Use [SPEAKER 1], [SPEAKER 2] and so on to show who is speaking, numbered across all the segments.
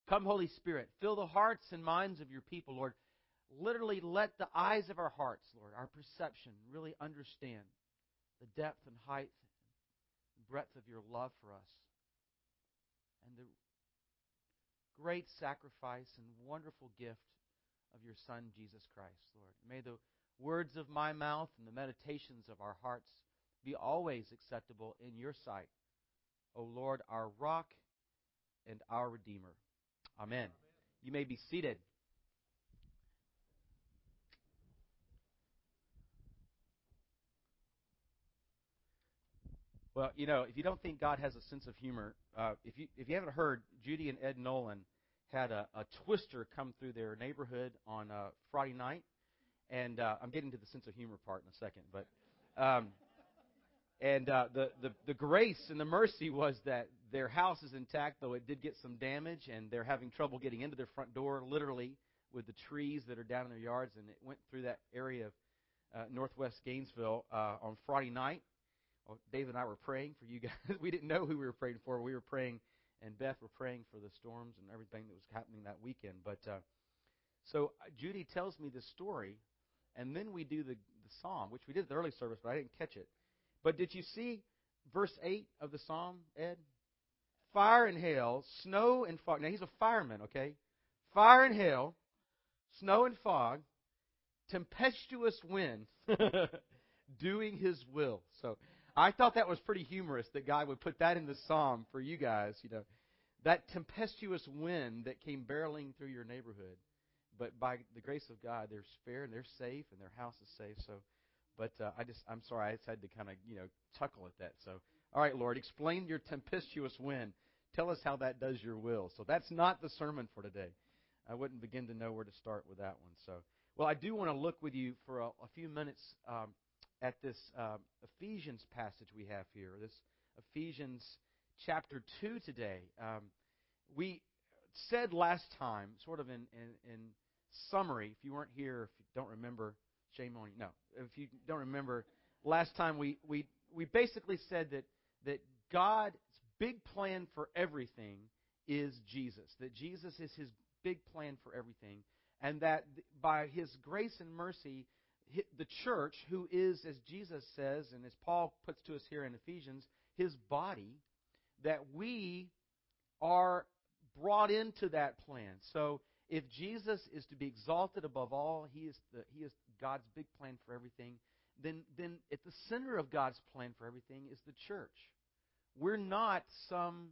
[SPEAKER 1] Come, Holy Spirit, fill the hearts and minds of your people, Lord. Literally let the eyes of our hearts, Lord, our perception, really understand the depth and height and breadth of your love for us and the great sacrifice and wonderful gift of your Son, Jesus Christ, Lord. May the words of my mouth and the meditations of our hearts be always acceptable in your sight, O Lord, our rock and our Redeemer. Amen. You may be seated. Well, if you don't think God has a sense of humor, if you haven't heard, Judy and Ed Nolan had a twister come through their neighborhood on Friday night, and I'm getting to the sense of humor part in a second, but the grace and the mercy was that their house is intact, though it did get some damage, and they're having trouble getting into their front door, literally, with the trees that are down in their yards, and it went through that area of northwest Gainesville on Friday night. Well, Dave and I were praying for you guys. We didn't know who we were praying for. We were praying, and Beth were praying for the storms and everything that was happening that weekend. But so Judy tells me this story, and then we do the psalm, which we did at the early service, but I didn't catch it. But did you see verse 8 of the psalm, Ed? Fire and hail, snow and fog. Now, he's a fireman, okay? Fire and hail, snow and fog, tempestuous wind, doing his will. So I thought that was pretty humorous that God would put that in the psalm for you guys, that tempestuous wind that came barreling through your neighborhood. But by the grace of God, they're spared and they're safe and their house is safe. So, but I'm sorry, I just had to kind of, chuckle at that. So, all right, Lord, explain your tempestuous wind. Tell us how that does your will. So that's not the sermon for today. I wouldn't begin to know where to start with that one. So, well, I do want to look with you for a few minutes at this Ephesians passage we have here, this Ephesians chapter 2 today. We said last time, sort of in summary, if you weren't here, if you don't remember, shame on you. No, if you don't remember, last time we basically said that God's big plan for everything is Jesus, that Jesus is His big plan for everything, and that by His grace and mercy, the church, who is, as Jesus says, and as Paul puts to us here in Ephesians, His body, that we are brought into that plan. So if Jesus is to be exalted above all, He is God's big plan for everything, then at the center of God's plan for everything is the church. We're not some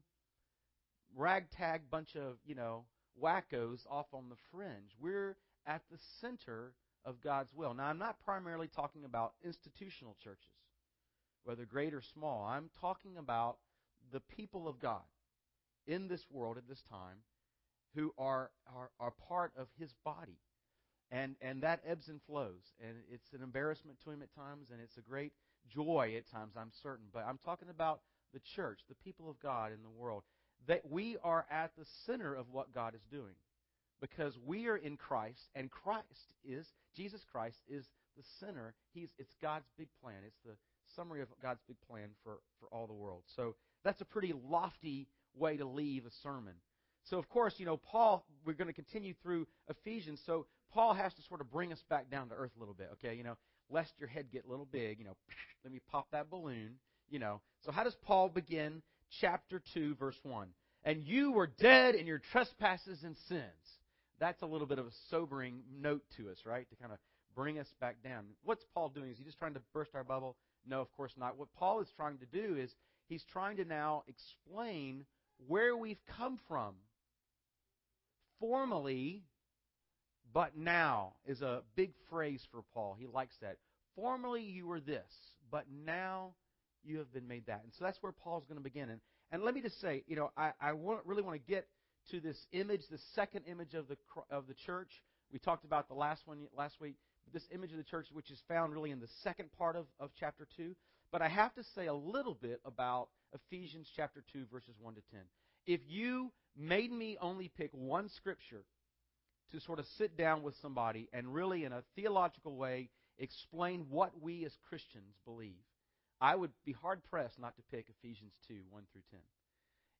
[SPEAKER 1] ragtag bunch of, wackos off on the fringe. We're at the center of God's will. Now, I'm not primarily talking about institutional churches, whether great or small. I'm talking about the people of God in this world at this time who are part of His body. And that ebbs and flows. And it's an embarrassment to Him at times, and it's a great joy at times, I'm certain. But I'm talking about the church, the people of God in the world, that we are at the center of what God is doing. Because we are in Christ, and Jesus Christ is the center. It's God's big plan. It's the summary of God's big plan for all the world. So that's a pretty lofty way to leave a sermon. So, of course, Paul, we're going to continue through Ephesians, so Paul has to sort of bring us back down to earth a little bit, okay? Lest your head get a little big, let me pop that balloon, So how does Paul begin chapter 2, verse 1? And you were dead in your trespasses and sins. That's a little bit of a sobering note to us, right? To kind of bring us back down. What's Paul doing? Is he just trying to burst our bubble? No, of course not. What Paul is trying to do is he's trying to now explain where we've come from. Formerly, but now is a big phrase for Paul. He likes that. Formerly you were this, but now you have been made that. And so that's where Paul's going to begin. And let me just say, I really want to get to this image, the second image of the church. We talked about the last one last week. This image of the church, which is found really in the second part of chapter 2. But I have to say a little bit about Ephesians chapter 2, verses 1 to 10. If you made me only pick one scripture to sort of sit down with somebody and really in a theological way explain what we as Christians believe, I would be hard-pressed not to pick Ephesians 2, 1 through 10.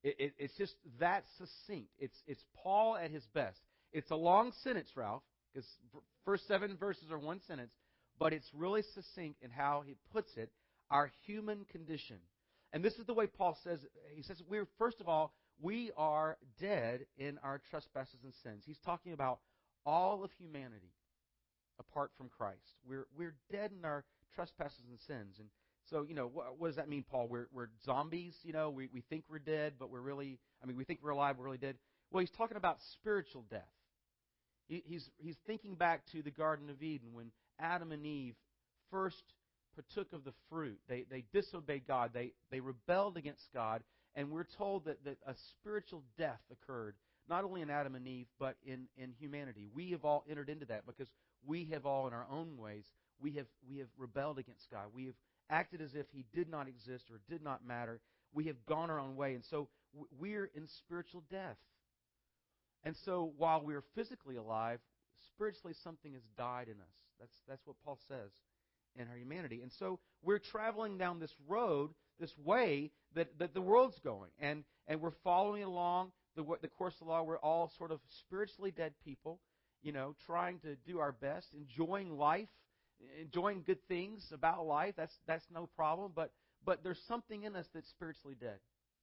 [SPEAKER 1] It's just that succinct. It's Paul at his best. It's a long sentence, Ralph, because first 7 verses are one sentence, but it's really succinct in how he puts it, our human condition. And this is the way Paul says it. He says, first of all, we are dead in our trespasses and sins. He's talking about all of humanity apart from Christ. We're dead in our trespasses and sins. And so, what does that mean, Paul? We're zombies, we think we're dead, but we think we're alive, we're really dead. Well, he's talking about spiritual death. He's thinking back to the Garden of Eden when Adam and Eve first partook of the fruit. They disobeyed God. They rebelled against God. And we're told that a spiritual death occurred, not only in Adam and Eve, but in humanity. We have all entered into that because we have all, in our own ways, we have rebelled against God. We have acted as if He did not exist or did not matter. We have gone our own way. And so we're in spiritual death. And so while we're physically alive, spiritually something has died in us. That's what Paul says in our humanity. And so we're traveling down this road, this way that the world's going. And we're following along the course of the law. We're all sort of spiritually dead people, trying to do our best, enjoying life, enjoying good things about life. That's no problem. But there's something in us that's spiritually dead.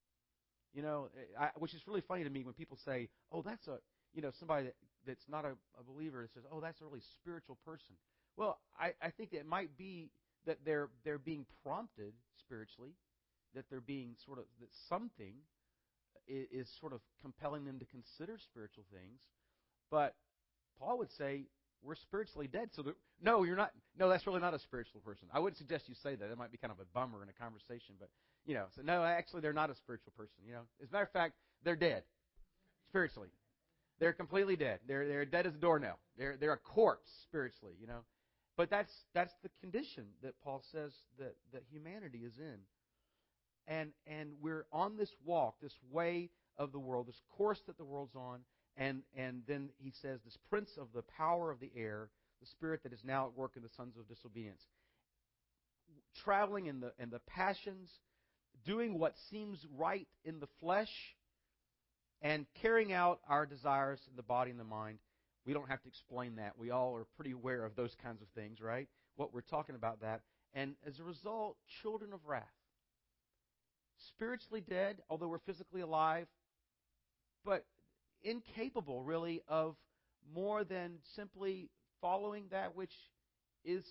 [SPEAKER 1] Which is really funny to me when people say, "Oh, that's somebody that's not a believer," that says, "Oh, that's a really spiritual person." Well, I think it might be that they're being prompted spiritually, that they're being that something is sort of compelling them to consider spiritual things. But Paul would say we're spiritually dead. So no, you're not. No, that's really not a spiritual person. I wouldn't suggest you say that. That might be kind of a bummer in a conversation. But so no, actually, they're not a spiritual person. As a matter of fact, they're dead spiritually. They're completely dead. They're dead as a doornail. They're a corpse spiritually. But that's the condition that Paul says that humanity is in. And we're on this walk, this way of the world, this course that the world's on, and then he says, this prince of the power of the air, the spirit that is now at work in the sons of disobedience. Traveling in the passions, doing what seems right in the flesh, and carrying out our desires in the body and the mind. We don't have to explain that. We all are pretty aware of those kinds of things, right? What we're talking about that. And as a result, children of wrath. Spiritually dead, although we're physically alive, but incapable, really, of more than simply following that which is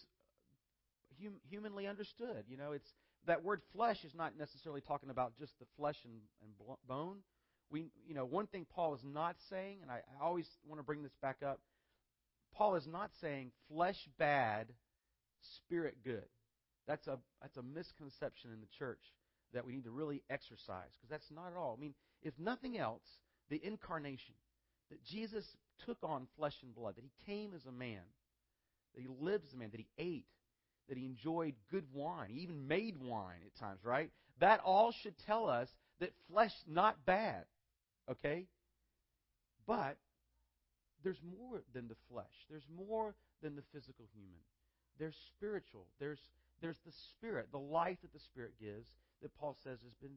[SPEAKER 1] humanly understood. It's that word flesh is not necessarily talking about just the flesh and bone. One thing Paul is not saying, and I always want to bring this back up, Paul is not saying flesh bad, spirit good. That's a misconception in the church that we need to really exercise, because that's not at all. I mean, if nothing else, the incarnation, that Jesus took on flesh and blood, that He came as a man, that He lived as a man, that He ate, that He enjoyed good wine, He even made wine at times, right? That all should tell us that flesh not bad, okay? But there's more than the flesh. There's more than the physical human. There's spiritual. There's the Spirit, the life that the Spirit gives, that Paul says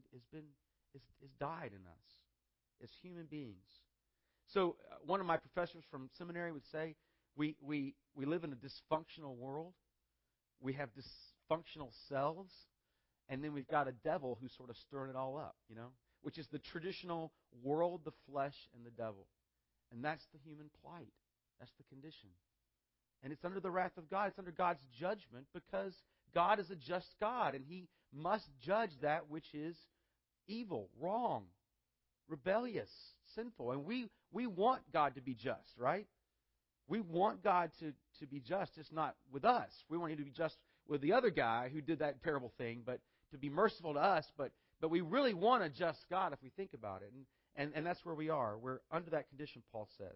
[SPEAKER 1] has died in us as human beings. So one of my professors from seminary would say, we live in a dysfunctional world. We have dysfunctional selves, and then we've got a devil who's sort of stirring it all up, which is the traditional world, the flesh, and the devil. And that's the human plight. That's the condition. And it's under the wrath of God. It's under God's judgment, because God is a just God, and He must judge that which is evil, wrong, rebellious, sinful. And we want God to be just, right? We want God to be just, just not with us. We want Him to be just with the other guy who did that terrible thing, but to be merciful to us. But we really want a just God if we think about it. And that's where we are. We're under that condition, Paul says.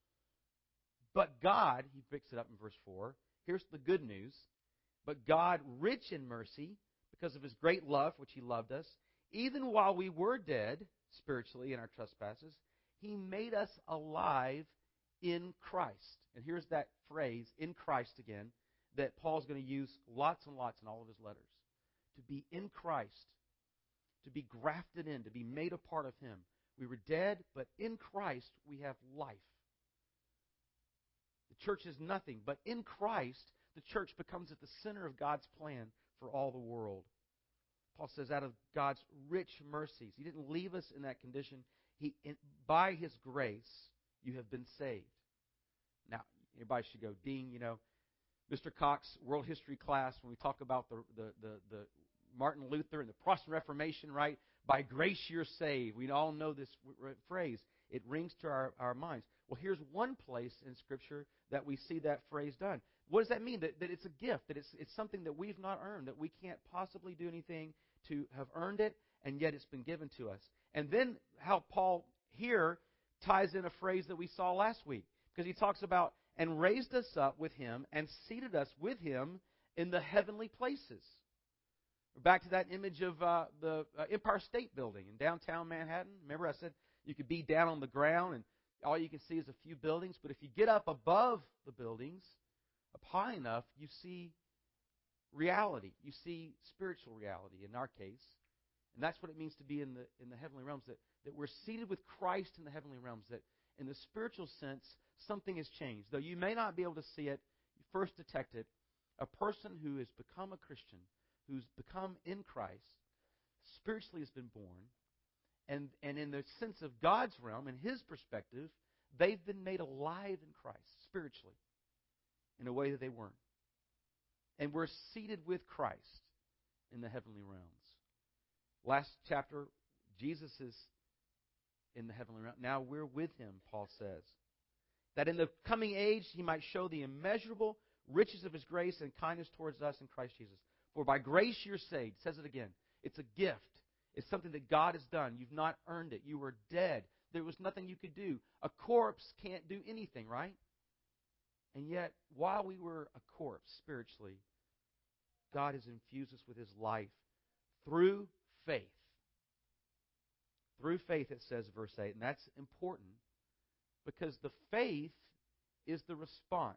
[SPEAKER 1] But God, he picks it up in verse 4. Here's the good news. But God, rich in mercy, because of His great love, which He loved us, even while we were dead spiritually in our trespasses, He made us alive in Christ. And here's that phrase, in Christ again, that Paul's going to use lots and lots in all of his letters. To be in Christ. to be grafted in, to be made a part of Him. We were dead, but in Christ we have life. The church is nothing, but in Christ, the church becomes at the center of God's plan for all the world. Paul says, out of God's rich mercies, He didn't leave us in that condition. By His grace, you have been saved. Now, everybody should go, Dean, Mr. Cox, world history class, when we talk about the Martin Luther and the Protestant Reformation, right? By grace you're saved. We all know this phrase. It rings to our minds. Well, here's one place in Scripture that we see that phrase done. What does that mean? That it's a gift, that it's something that we've not earned, that we can't possibly do anything to have earned it, and yet it's been given to us. And then how Paul here ties in a phrase that we saw last week, because he talks about, and raised us up with Him and seated us with Him in the heavenly places. We're back to that image of the Empire State Building in downtown Manhattan. Remember I said you could be down on the ground and all you can see is a few buildings, but if you get up above the buildings, up high enough, you see reality. You see spiritual reality in our case. And that's what it means to be in the heavenly realms, that we're seated with Christ in the heavenly realms, that in the spiritual sense, something has changed. Though you may not be able to see it, you first detect it. A person who has become a Christian, who's become in Christ, spiritually has been born, and in the sense of God's realm, in His perspective, they've been made alive in Christ, spiritually, in a way that they weren't. And we're seated with Christ in the heavenly realms. Last chapter, Jesus is in the heavenly realm. Now we're with Him, Paul says. That in the coming age He might show the immeasurable riches of His grace and kindness towards us in Christ Jesus. For by grace you're saved. It says it again. It's a gift. It's something that God has done. You've not earned it. You were dead. There was nothing you could do. A corpse can't do anything, right? And yet, while we were a corpse spiritually, God has infused us with His life through faith. Through faith, it says, verse 8. And that's important because the faith is the response.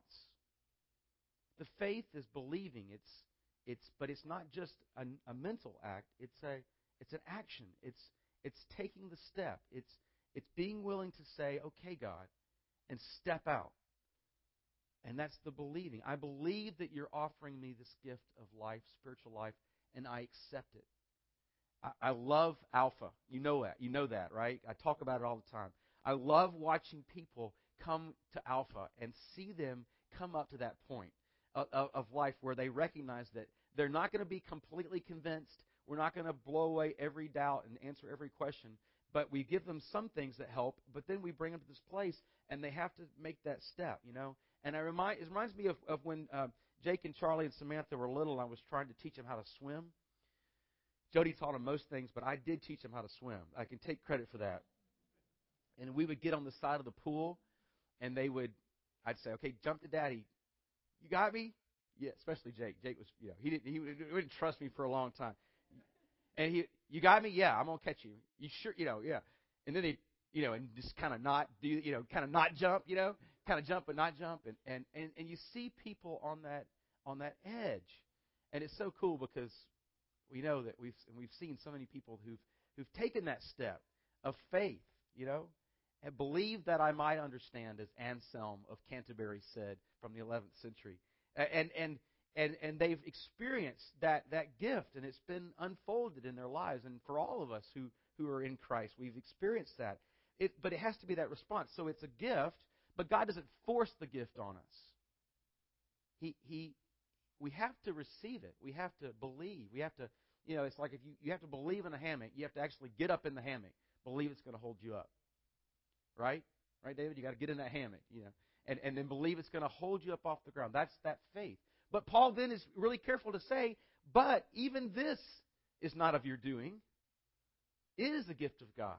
[SPEAKER 1] The faith is believing. But it's not just a mental act. It's an action. It's taking the step. It's being willing to say, okay, God, and step out. And that's the believing. I believe that you're offering me this gift of life, spiritual life, and I accept it. I love Alpha. You know that, right? I talk about it all the time. I love watching people come to Alpha and see them come up to that point of life where they recognize that they're not going to be completely convinced. We're not going to blow away every doubt and answer every question. But we give them some things that help, but then we bring them to this place, and they have to make that step, And it reminds me of when Jake and Charlie and Samantha were little, and I was trying to teach them how to swim. Jody taught them most things, but I did teach them how to swim. I can take credit for that. And we would get on the side of the pool, and I'd say, okay, jump to Daddy. You got me? Yeah, especially Jake. Jake was, he wouldn't trust me for a long time. And you got me? Yeah, I'm going to catch you. You sure? Yeah. And then they, and just kind of not do, kind of not jump, kind of jump but not jump. And you see people on that edge. And it's so cool because we know that we've seen so many people who've taken that step of faith, and believe that I might understand, as Anselm of Canterbury said from the 11th century. And they've experienced that gift, and it's been unfolded in their lives. And for all of us who are in Christ, we've experienced that. But it has to be that response. So it's a gift, but God doesn't force the gift on us. We have to receive it. We have to believe. We have to, it's like if you have to believe in a hammock, you have to actually get up in the hammock, believe it's going to hold you up. Right? Right, David? You got to get in that hammock, and then believe it's going to hold you up off the ground. That's that faith. But Paul then is really careful to say, but even this is not of your doing. It is a gift of God.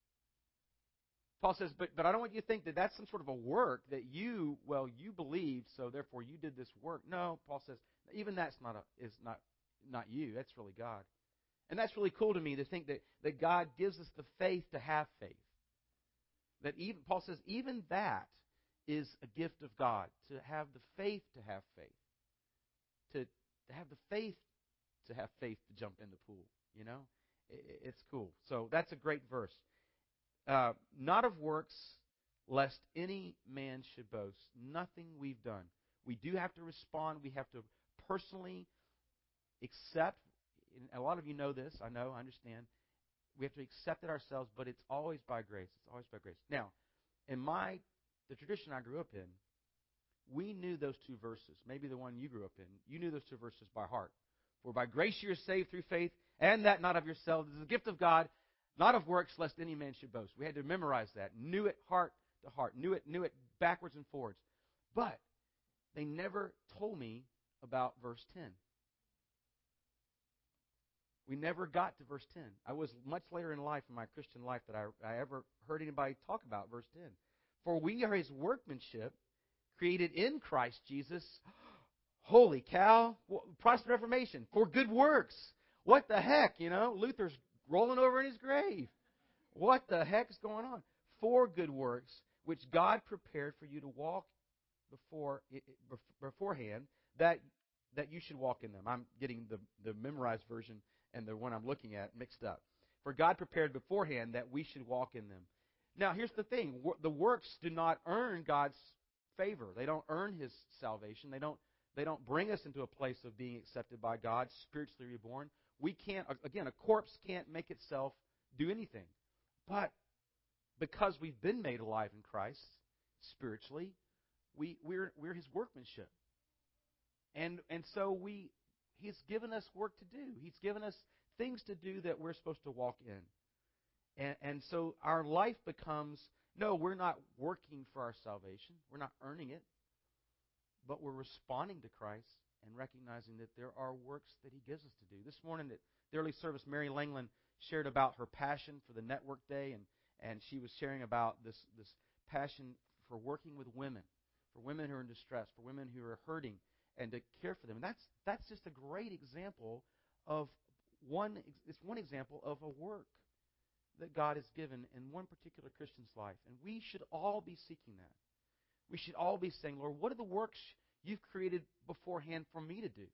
[SPEAKER 1] Paul says, but I don't want you to think that that's some sort of a work that you believed, so therefore you did this work. No, Paul says, even that's not you. That's really God. And that's really cool to me to think that God gives us the faith to have faith. That even Paul says, even that is a gift of God, to have the faith to have faith. To have the faith to have faith to jump in the pool, It's cool. So that's a great verse. Not of works, lest any man should boast. Nothing we've done. We do have to respond. We have to personally accept. And a lot of you know this. I know. I understand. We have to accept it ourselves, but it's always by grace. It's always by grace. Now, in the tradition I grew up in, we knew those two verses. Maybe the one you grew up in. You knew those two verses by heart. For by grace you are saved through faith, and that not of yourselves. It is a gift of God, not of works, lest any man should boast. We had to memorize that. Knew it heart to heart. Knew it backwards and forwards. But they never told me about verse 10. We never got to verse 10. I was much later in life, in my Christian life, that I ever heard anybody talk about verse 10. For we are His workmanship, created in Christ Jesus. Holy cow. Protestant Reformation. For good works. What the heck, Luther's rolling over in his grave. What the heck is going on? For good works, which God prepared for you to walk beforehand, that you should walk in them. I'm getting the memorized version and the one I'm looking at mixed up. For God prepared beforehand that we should walk in them. Now, here's the thing. The works do not earn God's favor. They don't earn His salvation. They don't bring us into a place of being accepted by God, spiritually reborn. We can't, again, a corpse can't make itself do anything. But because we've been made alive in Christ, spiritually, we're His workmanship. And so He's given us work to do. He's given us things to do that we're supposed to walk in. And so our life becomes, no, we're not working for our salvation. We're not earning it. But we're responding to Christ and recognizing that there are works that He gives us to do. This morning at the early service, Mary Langland shared about her passion for the Network Day, and she was sharing about this passion for working with women, for women who are in distress, for women who are hurting, and to care for them. And that's just a great example of it's one example of a work that God has given in one particular Christian's life. And we should all be seeking that. We should all be saying, Lord, what are the works You've created beforehand for me to do?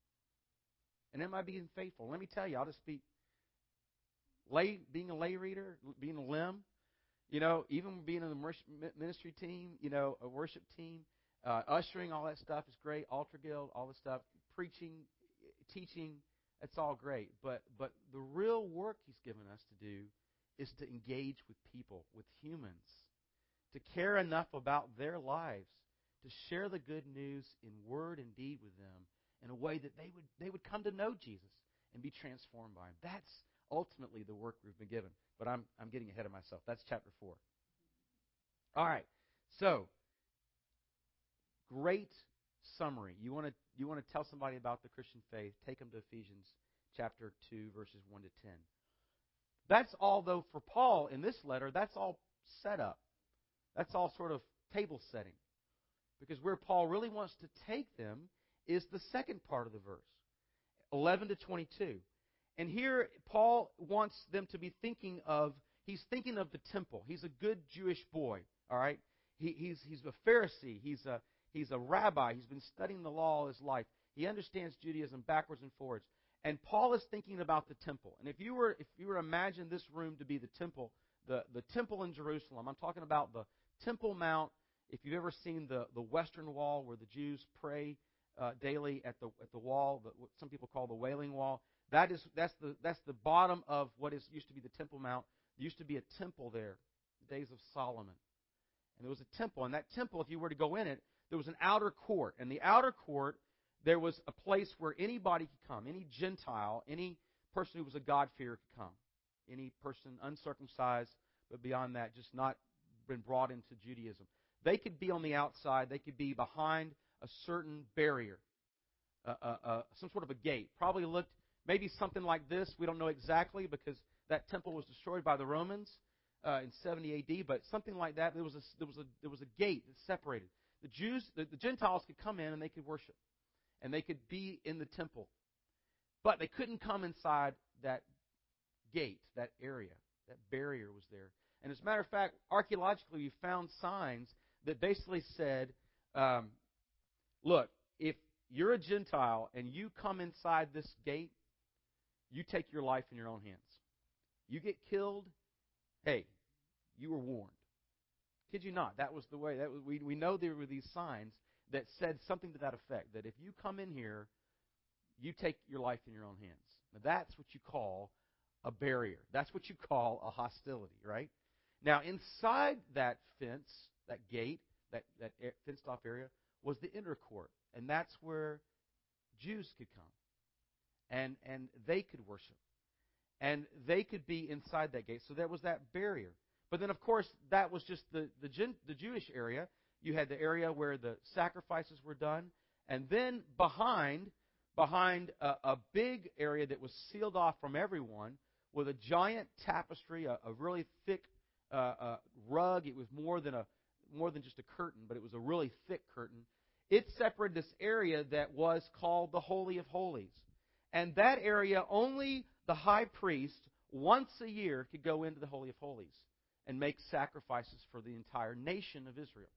[SPEAKER 1] And am I being faithful? Let me tell you, I'll just be being a lay reader, being a limb, even being in the ministry team, a worship team, ushering, all that stuff is great, altar guild, all this stuff, preaching, teaching, that's all great. But the real work He's given us to do is to engage with people, with humans, to care enough about their lives, to share the good news in word and deed with them in a way that they would come to know Jesus and be transformed by Him. That's ultimately the work we've been given. But I'm getting ahead of myself. That's chapter 4. All right. So, great summary. You want to tell somebody about the Christian faith, take them to Ephesians chapter 2, verses 1 to 10. That's all, though, for Paul in this letter, that's all set up. That's all sort of table setting. Because where Paul really wants to take them is the second part of the verse, 11 to 22. And here, Paul wants them to be thinking of, he's thinking of the temple. He's a good Jewish boy, all right? He's a Pharisee. He's a rabbi. He's been studying the law all his life. He understands Judaism backwards and forwards. And Paul is thinking about the temple. And if you were to imagine this room to be the temple in Jerusalem, I'm talking about the Temple Mount. If you've ever seen the Western Wall where the Jews pray daily at the wall, what some people call the Wailing Wall, that's the bottom of what used to be the Temple Mount. There used to be a temple there, the days of Solomon. And there was a temple. And that temple, if you were to go in it, there was an outer court. And the outer court, there was a place where anybody could come. Any Gentile, any person who was a God-fearer could come. Any person uncircumcised, but beyond that, just not been brought into Judaism. They could be on the outside. They could be behind a certain barrier, some sort of a gate. Probably looked maybe something like this. We don't know exactly because that temple was destroyed by the Romans in 70 A.D. But something like that. There was a gate that separated the Jews. The Gentiles could come in and they could worship, and they could be in the temple, but they couldn't come inside that gate, that area. That barrier was there. And as a matter of fact, archaeologically, we found signs that basically said, look, if you're a Gentile and you come inside this gate, you take your life in your own hands. You get killed, hey, you were warned. Kid you not, that was the way. We know there were these signs that said something to that effect, that if you come in here, you take your life in your own hands. Now, that's what you call a barrier. That's what you call a hostility, right? Now, inside that fence, that gate, that fenced-off area, was the inner court, and that's where Jews could come, and they could worship, and they could be inside that gate. So there was that barrier. But then, of course, that was just the Jewish area. You had the area where the sacrifices were done, and then behind a big area that was sealed off from everyone with a giant tapestry, a really thick rug. It was more than just a curtain, but it was a really thick curtain. It separated this area that was called the Holy of Holies. And that area, only the high priest once a year could go into the Holy of Holies and make sacrifices for the entire nation of Israel.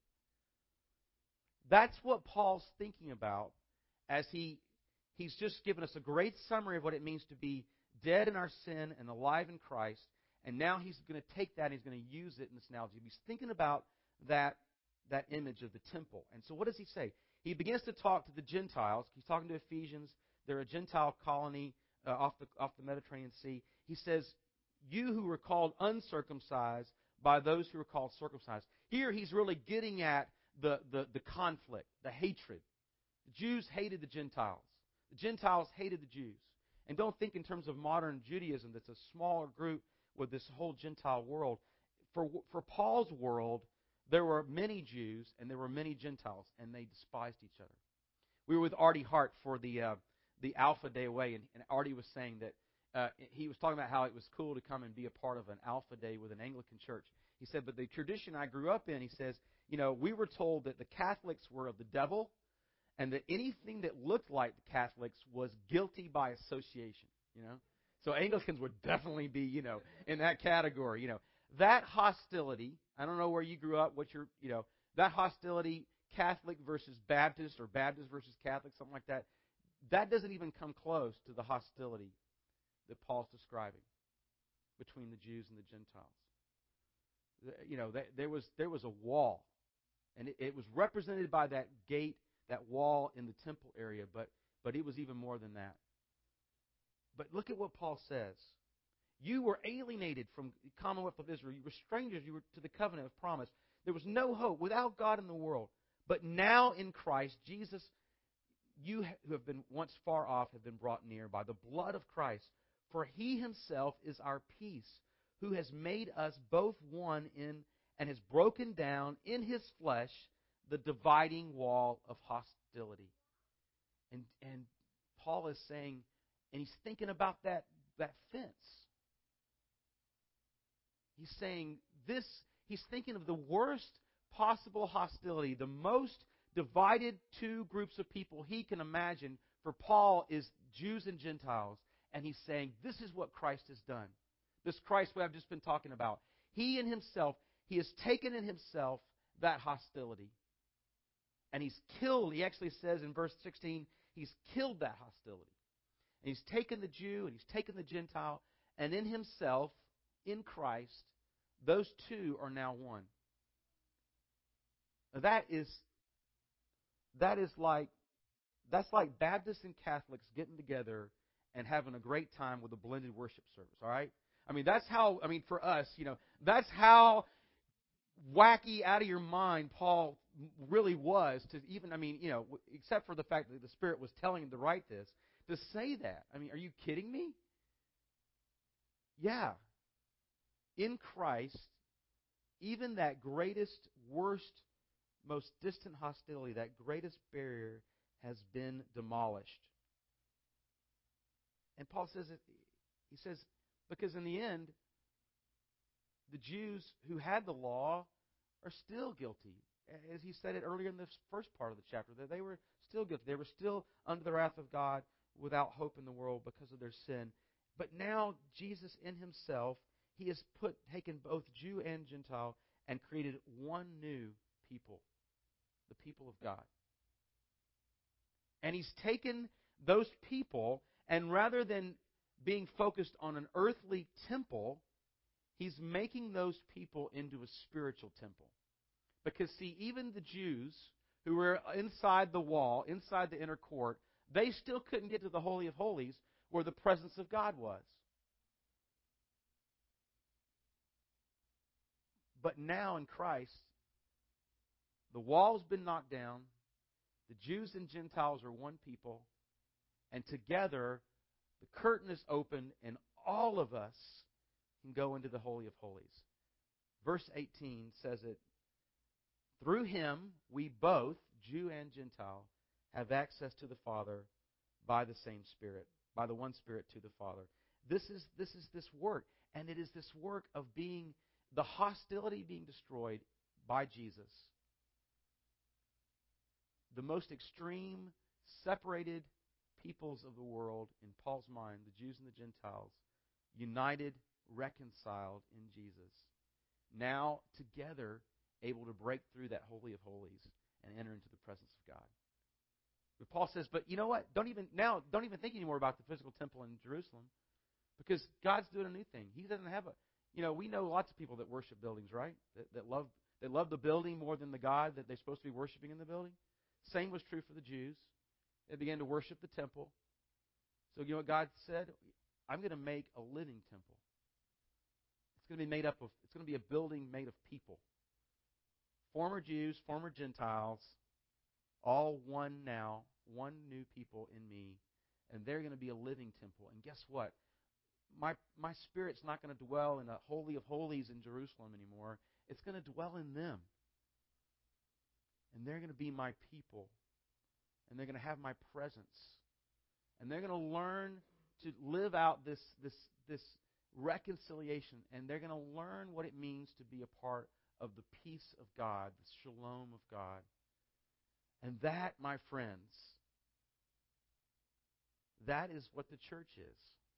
[SPEAKER 1] That's what Paul's thinking about as he's just given us a great summary of what it means to be dead in our sin and alive in Christ. And now he's going to take that and he's going to use it in this analogy. He's thinking about that image of the temple. And so what does he say? He begins to talk to the Gentiles. He's talking to Ephesians. They're a Gentile colony off the Mediterranean Sea. He says, you who were called uncircumcised by those who were called circumcised. Here he's really getting at the conflict, the hatred. The Jews hated the Gentiles. The Gentiles hated the Jews. And don't think in terms of modern Judaism that's a smaller group with this whole Gentile world. For Paul's world, there were many Jews and there were many Gentiles, and they despised each other. We were with Artie Hart for the Alpha Day Away, and Artie was saying that he was talking about how it was cool to come and be a part of an Alpha Day with an Anglican church. He said, but the tradition I grew up in, he says, we were told that the Catholics were of the devil, and that anything that looked like the Catholics was guilty by association. So Anglicans would definitely be, in that category. That hostility. I don't know where you grew up, that hostility, Catholic versus Baptist or Baptist versus Catholic, something like that. That doesn't even come close to the hostility that Paul's describing between the Jews and the Gentiles. There was a wall, and it was represented by that gate, that wall in the temple area, but it was even more than that. But look at what Paul says. You were alienated from the commonwealth of Israel. You were strangers. You were to the covenant of promise. There was no hope without God in the world. But now in Christ Jesus, you who have been once far off have been brought near by the blood of Christ. For he himself is our peace, who has made us both one in and has broken down in his flesh the dividing wall of hostility. And Paul is saying, and he's thinking about that fence. He's saying this, he's thinking of the worst possible hostility, the most divided two groups of people he can imagine for Paul is Jews and Gentiles. And he's saying, this is what Christ has done. This Christ what I've just been talking about. He in himself, he has taken in himself that hostility. And he's killed, he actually says in verse 16, he's killed that hostility. And he's taken the Jew and he's taken the Gentile, and in himself, in Christ, those two are now one. Now that's like Baptists and Catholics getting together and having a great time with a blended worship service, all right? For us, that's how wacky, out of your mind Paul really was to even, except for the fact that the Spirit was telling him to write this, to say that. Are you kidding me? Yeah. In Christ, even that greatest, worst, most distant hostility, that greatest barrier has been demolished. And Paul says, because in the end, the Jews who had the law are still guilty. As he said it earlier in the first part of the chapter, that they were still guilty. They were still under the wrath of God without hope in the world because of their sin. But now Jesus in himself, he has taken both Jew and Gentile and created one new people, the people of God. And he's taken those people, and rather than being focused on an earthly temple, He's making those people into a spiritual temple. Because, see, even the Jews who were inside the wall, inside the inner court, they still couldn't get to the Holy of Holies where the presence of God was. But now in Christ, the wall's been knocked down. The Jews and Gentiles are one people. And together, the curtain is open, and all of us can go into the Holy of Holies. Verse 18 says it, through Him, we both, Jew and Gentile, have access to the Father by the same Spirit, by the one Spirit to the Father. This is this work, and it is this work of being, the hostility being destroyed by Jesus. The most extreme, separated peoples of the world, in Paul's mind, the Jews and the Gentiles, united, reconciled in Jesus. Now, together, able to break through that Holy of Holies and enter into the presence of God. But Paul says, but you know what? Don't even think anymore about the physical temple in Jerusalem, because God's doing a new thing. He doesn't have we know lots of people that worship buildings, right? That love the building more than the God that they're supposed to be worshiping in the building. Same was true for the Jews. They began to worship the temple. So you know what God said? I'm going to make a living temple. It's going to be a building made of people. Former Jews, former Gentiles, all one now, one new people in me, and they're going to be a living temple. And guess what? My Spirit's not going to dwell in a Holy of Holies in Jerusalem anymore. It's going to dwell in them. And they're going to be my people. And they're going to have my presence. And they're going to learn to live out this reconciliation. And they're going to learn what it means to be a part of the peace of God, the shalom of God. And that, my friends, that is what the church is.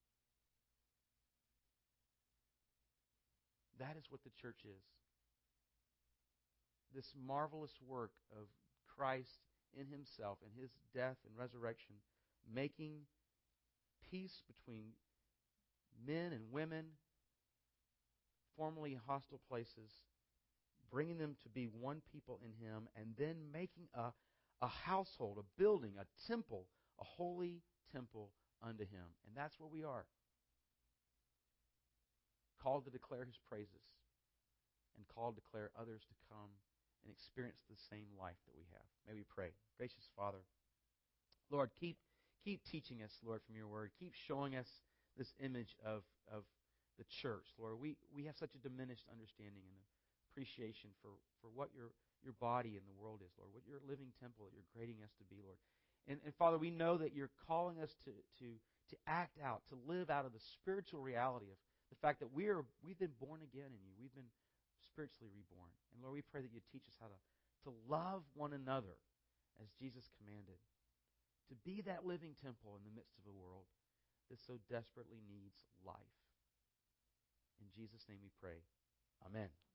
[SPEAKER 1] That is what the church is. This marvelous work of Christ in Himself and His death and resurrection, making peace between men and women, formerly hostile places, bringing them to be one people in Him, and then making a household, a building, a temple, a holy temple unto Him. And that's where we are. Called to declare His praises, and called to declare others to come and experience the same life that we have. May we pray. Gracious Father, Lord, keep teaching us, Lord, from Your Word. Keep showing us this image of the church, Lord. We have such a diminished understanding and appreciation for what your body in the world is, Lord, what your living temple that You're creating us to be, Lord. And Father, we know that You're calling us to act out, to live out of the spiritual reality of the fact that we've been born again in You. We've been spiritually reborn. And Lord, we pray that You teach us how to love one another as Jesus commanded, to be that living temple in the midst of a world that so desperately needs life. In Jesus' name we pray. Amen.